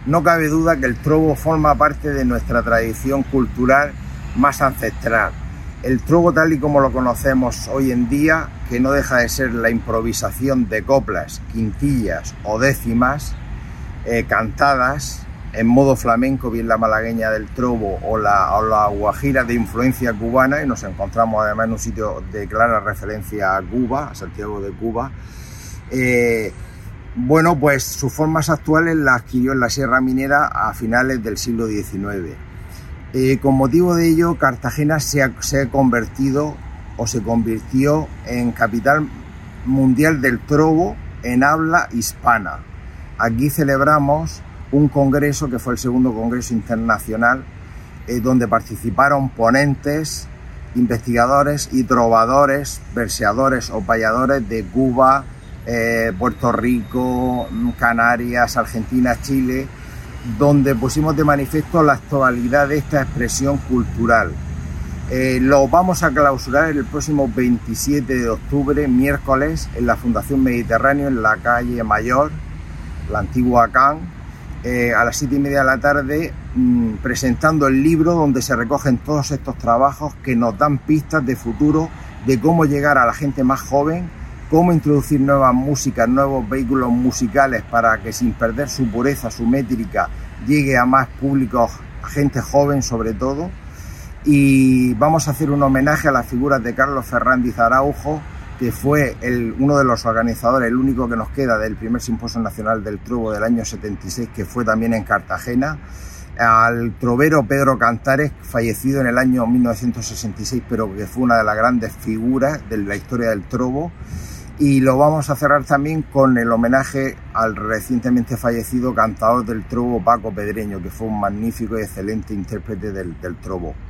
No cabe duda que el trobo forma parte de nuestra tradición cultural más ancestral. El trobo, tal y como lo conocemos hoy en día, que no deja de ser la improvisación de coplas, quintillas o décimas cantadas en modo flamenco, bien la malagueña del trobo o la guajira de influencia cubana, y nos encontramos además en un sitio de clara referencia a Cuba, a Santiago de Cuba. Bueno, pues sus formas actuales las adquirió en la Sierra Minera a finales del siglo XIX. Con motivo de ello, Cartagena se convirtió en capital mundial del trobo en habla hispana. Aquí celebramos un congreso que fue el segundo congreso internacional, donde participaron ponentes, investigadores y trovadores, verseadores o payadores de Cuba, Puerto Rico, Canarias, Argentina, Chile, donde pusimos de manifiesto la actualidad de esta expresión cultural. Lo vamos a clausurar el próximo 27 de octubre, miércoles, en la Fundación Mediterráneo, en la calle Mayor, la antigua CAN, a las 7:30 de la tarde, presentando el libro donde se recogen todos estos trabajos que nos dan pistas de futuro, de cómo llegar a la gente más joven, cómo introducir nuevas músicas, nuevos vehículos musicales para que, sin perder su pureza, su métrica, llegue a más públicos, a gente joven sobre todo. Y vamos a hacer un homenaje a las figuras de Carlos Ferrandiz Araujo, que fue uno de los organizadores, el único que nos queda, del primer Simposio Nacional del Trobo del año 76, que fue también en Cartagena, al trovero Pedro Cantares, fallecido en el año 1966, pero que fue una de las grandes figuras de la historia del trobo. Y lo vamos a cerrar también con el homenaje al recientemente fallecido cantador del trobo Paco Pedreño, que fue un magnífico y excelente intérprete del trobo.